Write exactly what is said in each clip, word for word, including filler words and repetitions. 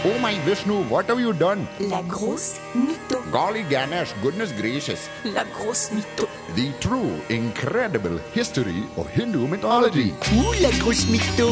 Oh my Vishnu, what have you done? La grosse mytho. Golly Ganesh, goodness gracious. La grosse mytho. The true, incredible history of Hindu mythology. Ouh, la grosse mytho.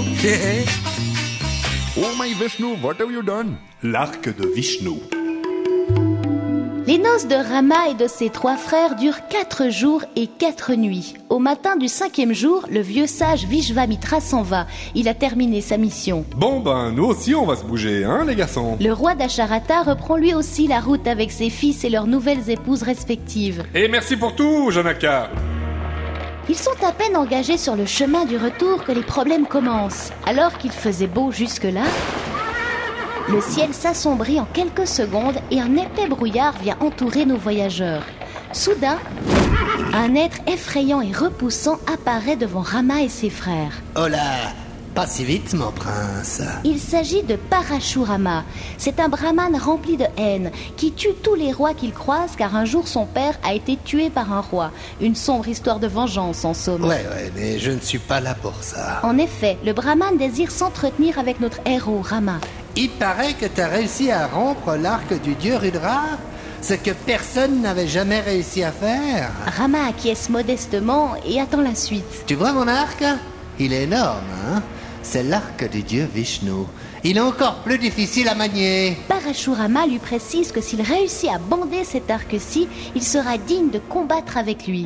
Oh my Vishnu, what have you done? L'arc de Vishnu. Les noces de Rama et de ses trois frères durent quatre jours et quatre nuits. Au matin du cinquième jour, le vieux sage Vishvamitra s'en va. Il a terminé sa mission. Bon ben, nous aussi on va se bouger, hein les garçons? Le roi d'Asharata reprend lui aussi la route avec ses fils et leurs nouvelles épouses respectives. Et merci pour tout, Janaka. Ils sont à peine engagés sur le chemin du retour que les problèmes commencent. Alors qu'il faisait beau jusque-là, le ciel s'assombrit en quelques secondes et un épais brouillard vient entourer nos voyageurs. Soudain, un être effrayant et repoussant apparaît devant Rama et ses frères. Oh là, pas si vite, mon prince. Il s'agit de Parashurama. C'est un brahmane rempli de haine qui tue tous les rois qu'il croise car un jour son père a été tué par un roi. Une sombre histoire de vengeance en somme. Ouais, ouais, mais je ne suis pas là pour ça. En effet, le brahmane désire s'entretenir avec notre héros Rama. Il paraît que t'as réussi à rompre l'arc du dieu Rudra, ce que personne n'avait jamais réussi à faire. Rama acquiesce modestement et attend la suite. Tu vois mon arc? Il est énorme, hein? C'est l'arc du dieu Vishnu. Il est encore plus difficile à manier. Parashurama lui précise que s'il réussit à bander cet arc-ci, il sera digne de combattre avec lui.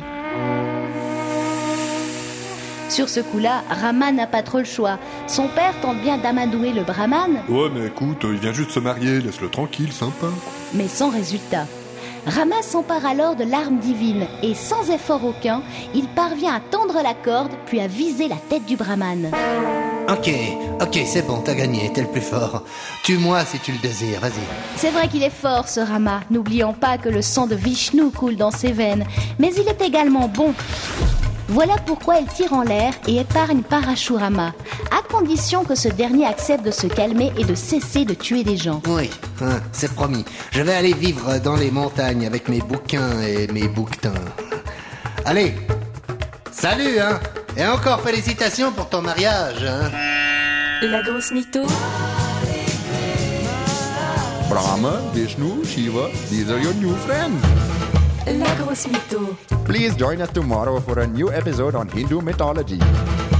Sur ce coup-là, Rama n'a pas trop le choix. Son père tente bien d'amadouer le brahmane. Ouais mais écoute, il vient juste se marier, laisse-le tranquille, sympa. Mais sans résultat. Rama s'empare alors de l'arme divine et sans effort aucun, il parvient à tendre la corde puis à viser la tête du brahmane. Ok, ok, c'est bon, t'as gagné, t'es le plus fort. Tue-moi si tu le désires, vas-y. C'est vrai qu'il est fort ce Rama, n'oublions pas que le sang de Vishnu coule dans ses veines, mais il est également bon. Voilà pourquoi il tire en l'air et épargne Parashurama, à condition que ce dernier accepte de se calmer et de cesser de tuer des gens. Oui, hein, c'est promis. Je vais aller vivre dans les montagnes avec mes bouquins et mes bouquetins. Allez, salut, hein. Et encore félicitations pour ton mariage, hein. La grosse mytho. Brahma, Vishnu, Shiva, these are your new friends. La grosse mytho. Please join us tomorrow for a new episode on Hindu mythology.